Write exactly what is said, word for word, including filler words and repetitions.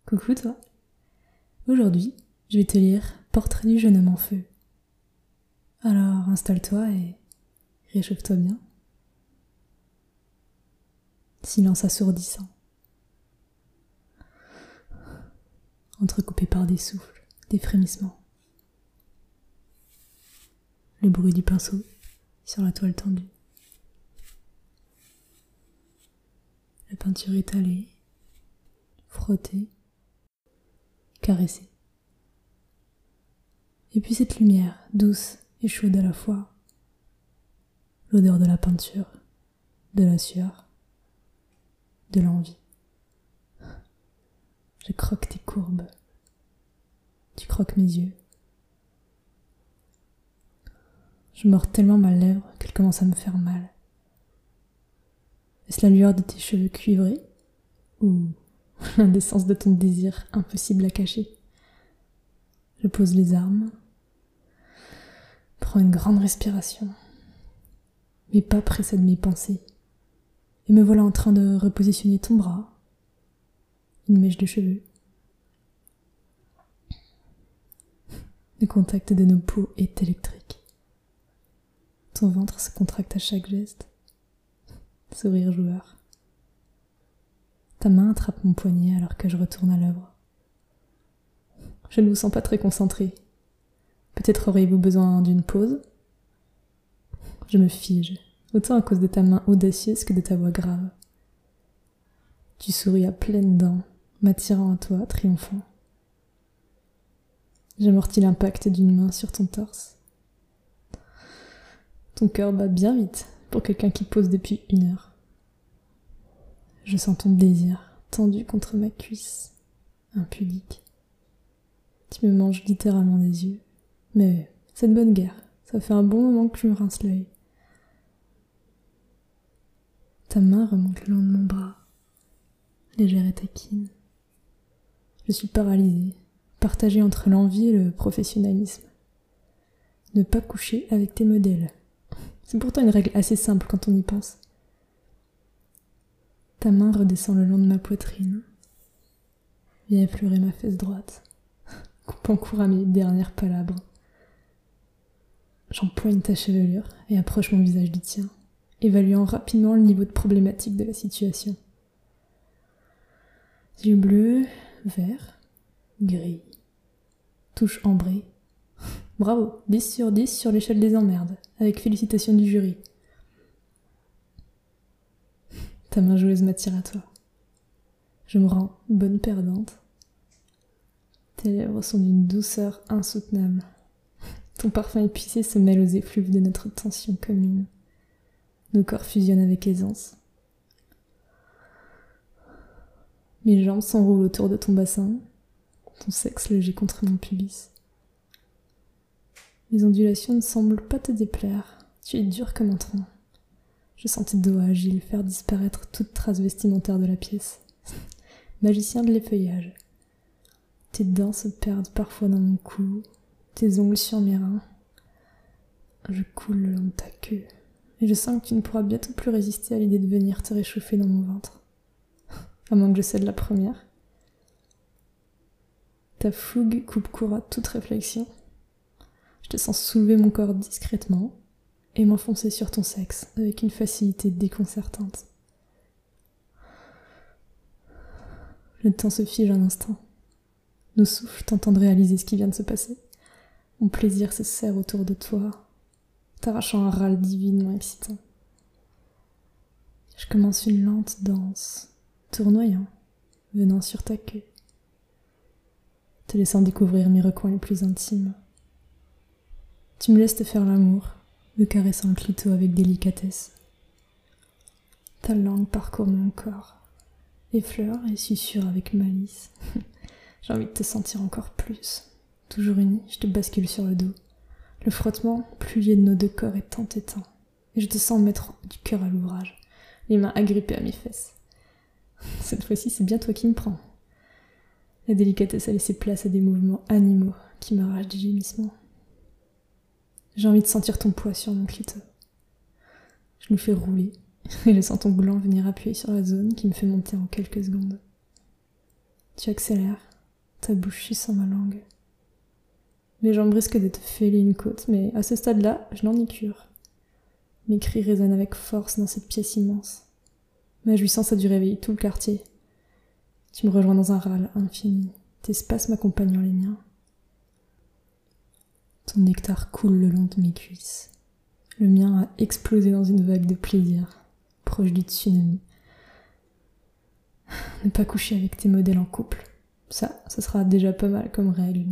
Coucou toi. Aujourd'hui, je vais te lire Portrait du jeune homme en feu. Alors installe-toi et réchauffe-toi bien. Silence assourdissant. Entrecoupé par des souffles, des frémissements. Le bruit du pinceau sur la toile tendue. La peinture étalée, frottée, caressée. Et puis cette lumière, douce et chaude à la fois. L'odeur de la peinture, de la sueur, de l'envie. Je croque tes courbes. Tu croques mes yeux. Je mords tellement ma lèvre qu'elle commence à me faire mal. Est-ce la lueur de tes cheveux cuivrés ou l'indécence de ton désir impossible à cacher? Je pose les armes, prends une grande respiration. Mes pas précèdent mes pensées et me voilà en train de repositionner ton bras, une mèche de cheveux. Le contact de nos peaux est électrique. Ton ventre se contracte à chaque geste. Sourire joueur. Ta main attrape mon poignet alors que je retourne à l'œuvre. Je ne vous sens pas très concentré. Peut-être auriez-vous besoin d'une pause? Je me fige, autant à cause de ta main audacieuse que de ta voix grave. Tu souris à pleines dents, m'attirant à toi, triomphant. J'amortis l'impact d'une main sur ton torse. Ton cœur bat bien vite pour quelqu'un qui pose depuis une heure. Je sens ton désir tendu contre ma cuisse, impudique. Tu me manges littéralement des yeux. Mais c'est de bonne guerre, ça fait un bon moment que je me rince l'œil. Ta main remonte le long de mon bras, légère et taquine. Je suis paralysée, partagée entre l'envie et le professionnalisme. Ne pas coucher avec tes modèles. C'est pourtant une règle assez simple quand on y pense. Ta main redescend le long de ma poitrine, vient effleurer ma fesse droite, coupant court à mes dernières palabres. J'empoigne ta chevelure et approche mon visage du tien, évaluant rapidement le niveau de problématique de la situation. Yeux bleus, verts, gris, touche ambrée. Bravo, dix sur dix sur l'échelle des emmerdes, avec félicitations du jury. Ta main joueuse m'attire à toi. Je me rends bonne perdante. Tes lèvres sont d'une douceur insoutenable. Ton parfum épicé se mêle aux effluves de notre tension commune. Nos corps fusionnent avec aisance. Mes jambes s'enroulent autour de ton bassin, ton sexe léger contre mon pubis. Les ondulations ne semblent pas te déplaire, tu es dur comme un tronc. Je sens tes doigts agiles faire disparaître toute trace vestimentaire de la pièce. Magicien de l'effeuillage. Tes dents se perdent parfois dans mon cou, tes ongles sur mes reins. Je coule le long de ta queue, et je sens que tu ne pourras bientôt plus résister à l'idée de venir te réchauffer dans mon ventre. À moins que je cède la première. Ta fougue coupe court à toute réflexion. Je te sens soulever mon corps discrètement et m'enfoncer sur ton sexe avec une facilité déconcertante. Le temps se fige un instant. Nos souffles tentent de réaliser ce qui vient de se passer. Mon plaisir se serre autour de toi, t'arrachant un râle divinement excitant. Je commence une lente danse, tournoyant, venant sur ta queue, te laissant découvrir mes recoins les plus intimes. Tu me laisses te faire l'amour, me caressant le clito avec délicatesse. Ta langue parcourt mon corps, effleure et susurre avec malice. J'ai envie de te sentir encore plus. Toujours unie, je te bascule sur le dos. Le frottement plus lié de nos deux corps est tant et tant. Et je te sens mettre du cœur à l'ouvrage, les mains agrippées à mes fesses. Cette fois-ci, c'est bien toi qui me prends. La délicatesse a laissé place à des mouvements animaux qui m'arrachent des gémissements. J'ai envie de sentir ton poids sur mon clito. Je nous fais rouler et je sens ton gland venir appuyer sur la zone qui me fait monter en quelques secondes. Tu accélères, ta bouche suce ma langue. Mes jambes risquent de te fêler une côte, mais à ce stade-là, je n'en ai cure. Mes cris résonnent avec force dans cette pièce immense. Ma jouissance a dû réveiller tout le quartier. Tu me rejoins dans un râle infini, tes spasmes accompagnant les miens. Ton nectar coule le long de mes cuisses. Le mien a explosé dans une vague de plaisir, proche du tsunami. Ne pas coucher avec tes modèles en couple, ça, ça sera déjà pas mal comme règle, non ?